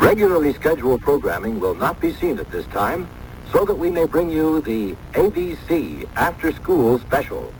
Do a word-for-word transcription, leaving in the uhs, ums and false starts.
Regularly scheduled programming will not be seen at this time, so that we may bring you the A B C After School Special.